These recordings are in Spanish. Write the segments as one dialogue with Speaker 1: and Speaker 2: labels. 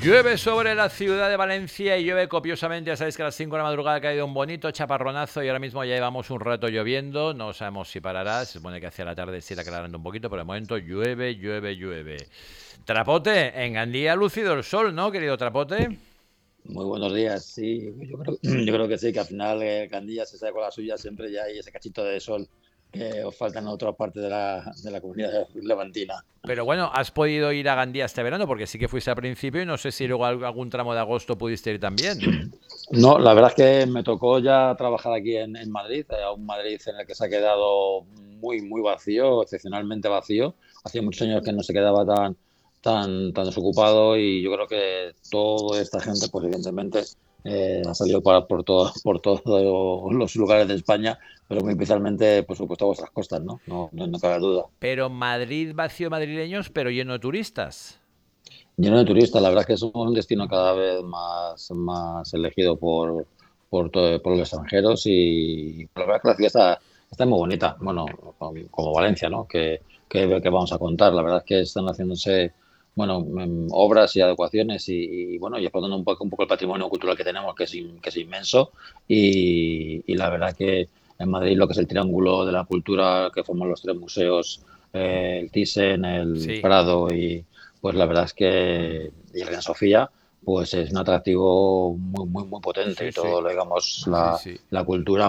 Speaker 1: Llueve sobre la ciudad de Valencia y llueve copiosamente. Ya sabéis que a las 5 de la madrugada ha caído un bonito chaparronazo y ahora mismo ya llevamos un rato lloviendo. No sabemos si parará. Se supone que hacia la tarde se irá aclarando un poquito, pero de momento llueve, llueve, llueve. Trapote, en Gandía ha lucido el sol, ¿no, querido Trapote?
Speaker 2: Muy buenos días, sí, yo creo que sí, que al final Candilla se sale con la suya, siempre ya hay ese cachito de sol que os falta en otra parte de la comunidad levantina.
Speaker 1: Pero bueno, has podido ir a Gandía este verano porque sí que fuiste al principio y no sé si luego algún tramo de agosto pudiste ir también.
Speaker 2: No, la verdad es que me tocó ya trabajar aquí en Madrid, un Madrid en el que se ha quedado muy vacío, excepcionalmente vacío. Hacía muchos años que no se quedaba tan desocupado y yo creo que toda esta gente, pues evidentemente, ha salido por todos los lugares de España, pero muy especialmente, por supuesto, a vuestras costas, ¿no? No cabe duda.
Speaker 1: Pero Madrid vacío madrileños, pero lleno de turistas.
Speaker 2: Lleno de turistas, la verdad es que somos un destino cada vez más elegido por los extranjeros y la verdad es que la ciudad está muy bonita. Bueno, como Valencia, ¿no? Que vamos a contar. La verdad es que están haciéndose, bueno, obras y adecuaciones y bueno, y explotando un poco el patrimonio cultural que tenemos, que es inmenso. Y la verdad que en Madrid lo que es el triángulo de la cultura que forman los tres museos, el Thyssen, el
Speaker 1: Sí,
Speaker 2: Prado y pues la verdad es que y Reina Sofía pues es un atractivo muy potente
Speaker 1: sí,
Speaker 2: y
Speaker 1: sí,
Speaker 2: todo, digamos,
Speaker 1: sí, sí.
Speaker 2: la cultura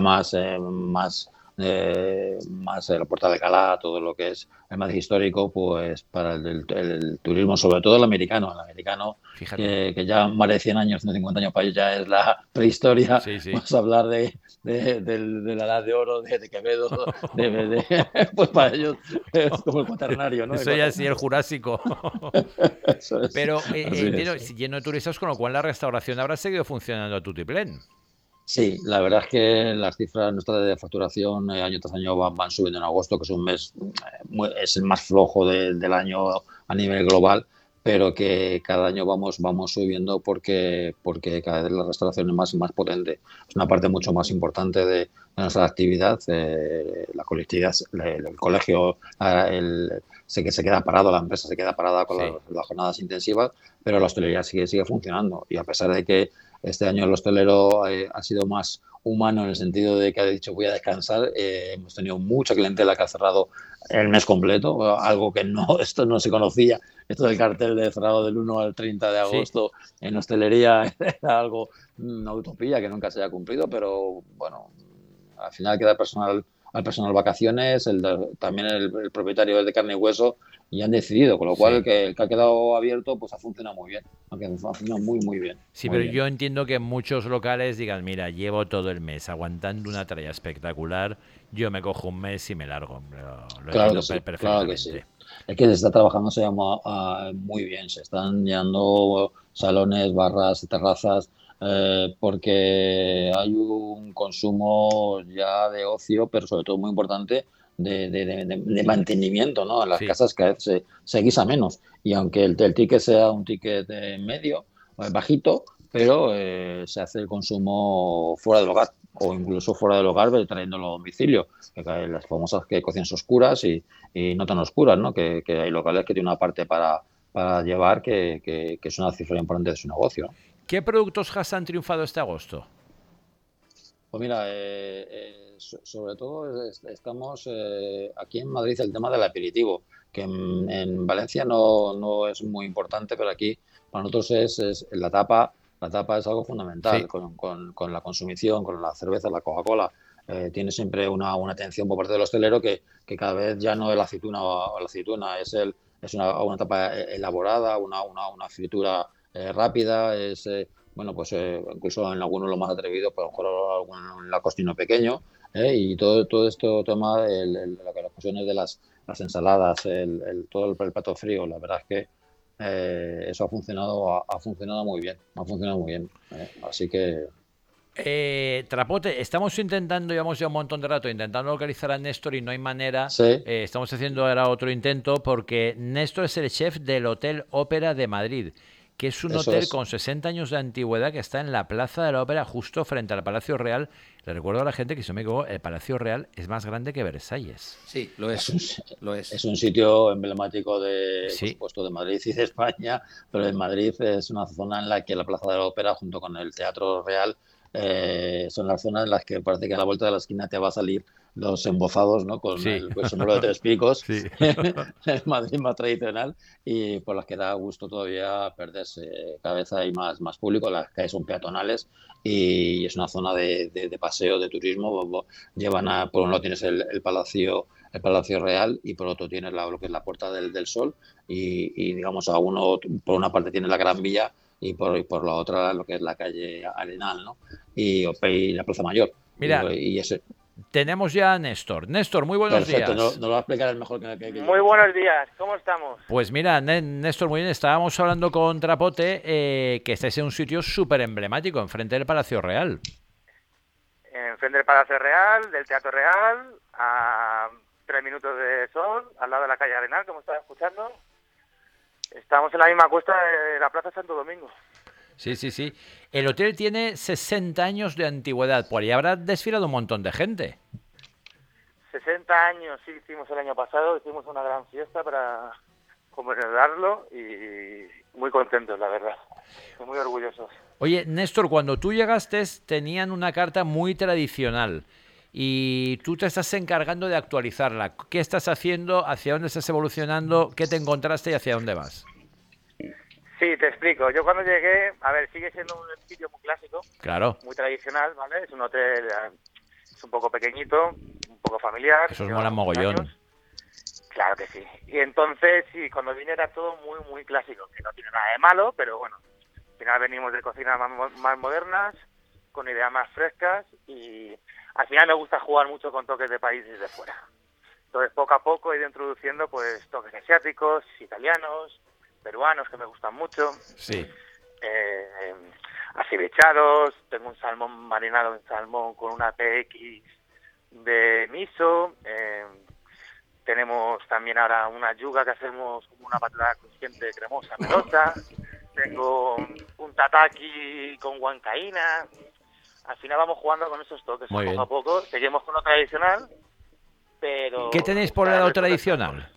Speaker 2: más la Puerta de Alcalá, todo lo que es el Madrid histórico, pues para el turismo, sobre todo el americano
Speaker 1: Fíjate.
Speaker 2: que ya más de 100 años, 150 años para ellos ya es la prehistoria,
Speaker 1: Sí, sí.
Speaker 2: vamos a hablar de la Edad de Oro, de Quevedo, pues para ellos es como el cuaternario, ¿no? El
Speaker 1: Eso ya sí, el
Speaker 2: cuaternario.
Speaker 1: Jurásico.
Speaker 2: Eso es,
Speaker 1: Pero
Speaker 2: así
Speaker 1: entiendo,
Speaker 2: es.
Speaker 1: si lleno de turistas, con lo cual la restauración habrá seguido funcionando a tutiplén.
Speaker 2: Sí, la verdad es que las cifras nuestras de facturación año tras año van subiendo en agosto, que es un mes, es el más flojo del año a nivel global, pero que cada año vamos subiendo porque cada vez la restauración es más potente. Es una parte mucho más importante de nuestra actividad. La colectividad, el colegio, sé que se queda parado, la empresa se queda parada con
Speaker 1: Sí.
Speaker 2: las jornadas intensivas, pero la hostelería sigue funcionando. Y a pesar de que este año el hostelero ha sido más humano en el sentido de que ha dicho voy a descansar. Hemos tenido mucha clientela que ha cerrado el mes completo, algo que no, esto no se conocía. Esto del cartel de cerrado del 1 al 30 de
Speaker 1: Sí.
Speaker 2: agosto en hostelería era algo, una utopía que nunca se haya cumplido, pero bueno, al final queda al personal vacaciones, también el propietario es de carne y hueso y han decidido, con lo cual
Speaker 1: Sí.
Speaker 2: el que ha quedado abierto pues ha funcionado muy bien, aunque ha funcionado muy bien,
Speaker 1: Sí,
Speaker 2: muy
Speaker 1: pero
Speaker 2: bien.
Speaker 1: yo entiendo que muchos locales digan, mira, llevo todo el mes aguantando una tralla espectacular, yo me cojo un mes y me largo. Lo
Speaker 2: Claro
Speaker 1: entiendo
Speaker 2: que sí, claro que sí.
Speaker 1: perfectamente.
Speaker 2: Es que se está trabajando muy bien, se están llenando salones, barras, terrazas, porque hay un consumo ya de ocio, pero sobre todo muy importante de mantenimiento, ¿no? En las
Speaker 1: Sí.
Speaker 2: casas cada vez se guisa menos. Y aunque el ticket sea un ticket medio, bajito, pero se hace el consumo fuera del hogar o incluso fuera del hogar trayéndolo a domicilio, que caen las famosas que cocinas oscuras y no tan oscuras, ¿no? Que hay locales que tienen una parte para llevar que es una cifra importante de su negocio, ¿no?
Speaker 1: ¿Qué productos Hass han triunfado este agosto?
Speaker 2: Pues mira, sobre todo estamos aquí en Madrid el tema del aperitivo, que en Valencia no es muy importante, pero aquí para nosotros es la tapa. La tapa es algo fundamental
Speaker 1: Sí.
Speaker 2: con la consumición, con la cerveza, la Coca-Cola. Tiene siempre una atención por parte del hostelero que cada vez ya no es la aceituna es una tapa elaborada, una fritura rápida, bueno, pues incluso en algunos lo más atrevidos, pues a lo mejor algún lacostino pequeño, y todo esto tema, las cuestiones de las ensaladas, todo el plato frío, la verdad es que eso ha funcionado muy bien, ha funcionado muy bien. Así que
Speaker 1: Trapote, estamos intentando, llevamos ya un montón de rato intentando localizar a Néstor y no hay manera.
Speaker 2: sí,
Speaker 1: Estamos haciendo ahora otro intento porque Néstor es el chef del Hotel Ópera de Madrid, que es un
Speaker 2: Eso
Speaker 1: hotel
Speaker 2: es.
Speaker 1: con 60 años de antigüedad que está en la Plaza de la Ópera, justo frente al Palacio Real. Le recuerdo a la gente que, si no me equivoco, el Palacio Real es más grande que Versalles.
Speaker 3: Sí, lo
Speaker 2: Es
Speaker 3: es.
Speaker 2: un,
Speaker 3: Lo es.
Speaker 2: es un sitio emblemático por
Speaker 1: Sí,
Speaker 2: supuesto, de Madrid y de España, pero en Madrid es una zona en la que la Plaza de la Ópera, junto con el Teatro Real, son las zonas en las que parece que a la vuelta de la esquina te va a salir los embozados, ¿no? Con
Speaker 1: sí,
Speaker 2: el sombrero de tres picos,
Speaker 1: sí.
Speaker 2: el Madrid más tradicional, y por las que da gusto todavía perderse. Cada vez hay más público, las calles son peatonales y es una zona de paseo, de turismo. Llevan por un lado tienes el Palacio Real, y por otro tienes lo que es la Puerta del Sol, y digamos por una parte tienes la Gran Vía, y por la otra lo que es la calle Arenal, ¿no? Y la Plaza Mayor.
Speaker 1: Mira,
Speaker 2: Y ese,
Speaker 1: tenemos ya a Néstor. Néstor, muy buenos
Speaker 2: perfecto,
Speaker 1: días.
Speaker 2: no lo va a explicar el mejor que
Speaker 4: Muy
Speaker 2: yo.
Speaker 4: buenos días, ¿cómo estamos?
Speaker 1: Pues mira, Néstor, muy bien, estábamos hablando con Trapote, que estáis en un sitio súper emblemático, enfrente del Palacio Real.
Speaker 4: Enfrente del Palacio Real, del Teatro Real, a 3 minutos de sol, al lado de la calle Arenal, como estaba escuchando. Estamos en la misma cuesta de la Plaza Santo Domingo.
Speaker 1: Sí, sí, sí. El hotel tiene 60 años de antigüedad, por ahí habrá desfilado un montón de gente.
Speaker 4: 60 años, sí, hicimos el año pasado, hicimos una gran fiesta para conmemorarlo y muy contentos, la verdad. Muy orgullosos.
Speaker 1: Oye, Néstor, cuando tú llegaste tenían una carta muy tradicional y tú te estás encargando de actualizarla. ¿Qué estás haciendo? ¿Hacia dónde estás evolucionando? ¿Qué te encontraste y hacia dónde vas?
Speaker 4: Sí, te explico. Yo cuando llegué, a ver, sigue siendo un sitio muy clásico,
Speaker 1: Claro,
Speaker 4: muy tradicional, ¿vale? Es un hotel, es un poco pequeñito, un poco familiar.
Speaker 1: eso es
Speaker 4: lleva
Speaker 1: mola
Speaker 4: muchos
Speaker 1: mogollón.
Speaker 4: años. Claro que sí. Y entonces, sí, cuando vine era todo muy, muy clásico, que no tiene nada de malo, pero bueno, al final venimos de cocinas más modernas, con ideas más frescas, y al final me gusta jugar mucho con toques de países de fuera. Entonces, poco a poco he ido introduciendo pues toques asiáticos, italianos, peruanos, que me gustan mucho,
Speaker 1: Sí.
Speaker 4: acevichados, tengo un salmón marinado en salmón con una PX de miso, tenemos también ahora una yuga que hacemos como una patata crujiente cremosa, melosa, tengo un tataki con huancaína. Al final vamos jugando con esos toques,
Speaker 1: Muy
Speaker 4: poco
Speaker 1: bien.
Speaker 4: a poco, seguimos con lo tradicional, pero...
Speaker 1: ¿Qué tenéis por el lado tradicional?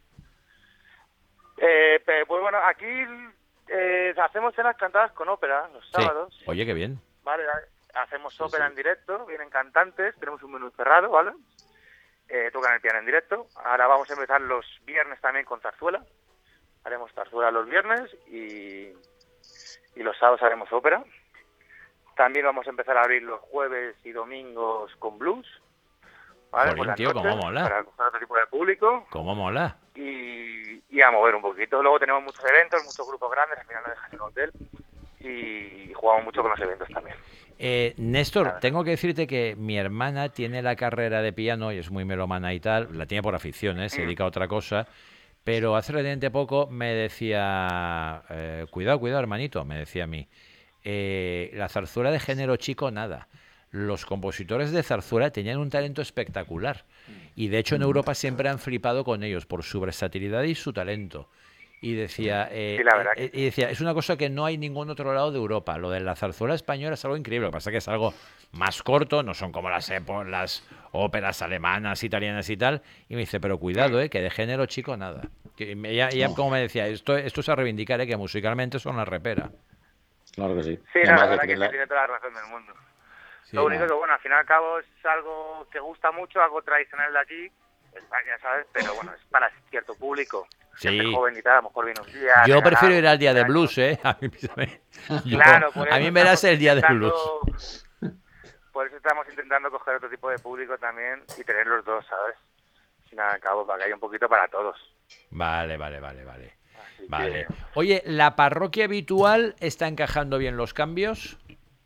Speaker 4: Pues bueno, aquí hacemos cenas cantadas con ópera los sábados.
Speaker 1: Sí. Oye, qué bien.
Speaker 4: ¿Vale? Hacemos ópera en directo, vienen cantantes, tenemos un menú cerrado, ¿vale? Tocan el piano en directo. Ahora vamos a empezar los viernes también con zarzuela. Haremos zarzuela los viernes y los sábados haremos ópera. También vamos a empezar a abrir los jueves y domingos con blues, ¿vale?
Speaker 1: Jolín,
Speaker 4: Por las
Speaker 1: tío, cómo
Speaker 4: noches,
Speaker 1: mola.
Speaker 4: para coger otro tipo de público
Speaker 1: ¿Cómo mola?
Speaker 4: y a mover un poquito. Luego tenemos muchos eventos, muchos grupos grandes, al final no dejas en un hotel y jugamos mucho con los eventos también.
Speaker 1: Néstor, tengo que decirte que mi hermana tiene la carrera de piano y es muy melómana y tal, la tiene por afición, se dedica a otra cosa, pero hace relativamente poco me decía, cuidado, hermanito, me decía a mí, la zarzuela de género chico, nada. Los compositores de zarzuela tenían un talento espectacular y de hecho en Europa siempre han flipado con ellos por su versatilidad y su talento. Y decía,
Speaker 4: Sí, la verdad que
Speaker 1: y decía, es una cosa que no hay en ningún otro lado de Europa. Lo de la zarzuela española es algo increíble. Lo que pasa es que es algo más corto, no son como las óperas alemanas, italianas y tal. Y me dice, pero cuidado, que de género chico nada. Que ella como me decía, esto es a reivindicar, que musicalmente son la repera.
Speaker 2: Claro que sí.
Speaker 4: Sí,
Speaker 2: Y
Speaker 4: no, la
Speaker 2: además
Speaker 4: verdad
Speaker 2: que
Speaker 4: que tiene toda la razón del mundo.
Speaker 1: Sí,
Speaker 4: Lo único que, bueno, al fin y al cabo es algo que gusta mucho, algo tradicional de aquí, España, ¿sabes? Pero bueno, es para cierto público.
Speaker 1: Sí.
Speaker 4: Gente joven y tal, a lo mejor viene un día...
Speaker 1: Yo prefiero ir
Speaker 4: regalado,
Speaker 1: al día de
Speaker 4: 15
Speaker 1: blues,
Speaker 4: años.
Speaker 1: A mí,
Speaker 4: Claro, por
Speaker 1: a
Speaker 4: eso
Speaker 1: mí me das
Speaker 4: estamos
Speaker 1: el día de
Speaker 4: intentando-
Speaker 1: blues.
Speaker 4: Por eso estamos intentando coger otro tipo de público también y tener los dos, ¿sabes? Al fin y al cabo, para que haya un poquito para todos.
Speaker 1: Vale.
Speaker 4: Así
Speaker 1: Vale.
Speaker 4: que-
Speaker 1: Oye, ¿la parroquia habitual está encajando bien los cambios?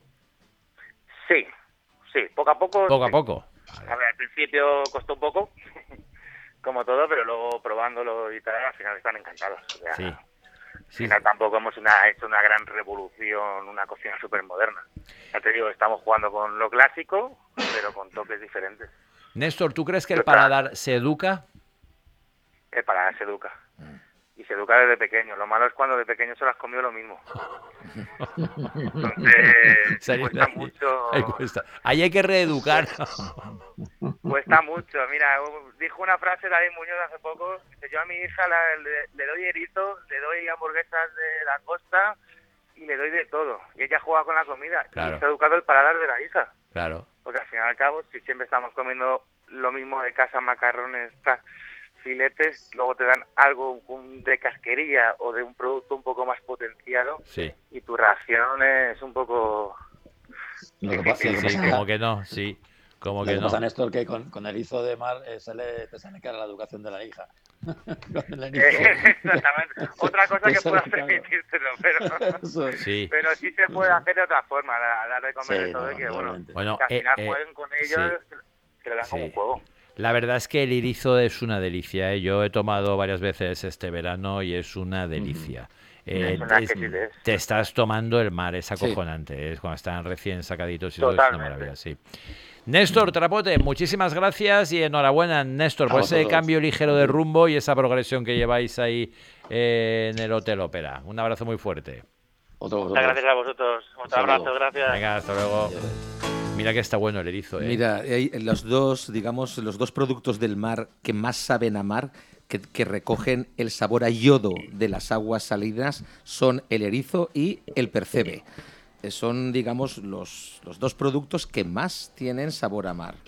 Speaker 4: Sí, poco a poco.
Speaker 1: Poco a
Speaker 4: sí.
Speaker 1: poco.
Speaker 4: A ver, al principio costó un poco, como todo, pero luego probándolo y tal, al final están encantados. O sea,
Speaker 1: Sí.
Speaker 4: Al
Speaker 1: Sí.
Speaker 4: final tampoco hemos hecho una gran revolución, una cocina súper moderna. Ya te digo, estamos jugando con lo clásico, pero con toques diferentes.
Speaker 1: Néstor, ¿tú crees que el
Speaker 4: Pero claro.
Speaker 1: paladar se educa?
Speaker 4: Para se educa. Y se educa desde pequeño. Lo malo es cuando de pequeño se lo has comido lo mismo. Entonces, cuesta mucho.
Speaker 1: Ahí hay que reeducar.
Speaker 4: Cuesta mucho. Mira, dijo una frase David Muñoz hace poco. Dice, yo a mi hija le doy erizo, le doy hamburguesas de langosta y le doy de todo. Y ella juega con la comida.
Speaker 1: Claro.
Speaker 4: Y está educado el paladar de la hija.
Speaker 1: Claro.
Speaker 4: Porque al fin y al cabo, si siempre estamos comiendo lo mismo de casa, macarrones, filetes, luego te dan algo de casquería o de un producto un poco más potenciado,
Speaker 1: sí,
Speaker 4: y tu ración es un poco...
Speaker 1: Sí, como que no, sí. Como que
Speaker 2: Lo que
Speaker 1: no.
Speaker 2: pasa, Néstor, que con erizo de mar te sale cara la educación de la hija.
Speaker 4: Exactamente. Otra cosa que puedas permitírtelo, pero
Speaker 1: sí.
Speaker 4: Pero sí se puede hacer de otra forma, dar de comer de todo,
Speaker 2: no,
Speaker 4: y que
Speaker 2: bueno,
Speaker 4: que al final jueguen con ellos, que le dan como un juego.
Speaker 1: La verdad es que el erizo es una delicia, ¿eh? Yo he tomado varias veces este verano y es una delicia. Te estás tomando el mar, es acojonante, es cuando están recién sacaditos y todo, es una maravilla, sí. Néstor Trapote, muchísimas gracias y enhorabuena, Néstor, por ese cambio ligero de rumbo y esa progresión que lleváis ahí en el Hotel Ópera. Un abrazo muy fuerte.
Speaker 4: Muchas gracias a vosotros. Un abrazo, gracias.
Speaker 1: Venga, hasta luego. Mira que está bueno el erizo, ¿eh?
Speaker 3: Mira, los dos productos del mar que más saben a mar, que recogen el sabor a yodo de las aguas salinas, son el erizo y el percebe. Son, digamos, los dos productos que más tienen sabor a mar.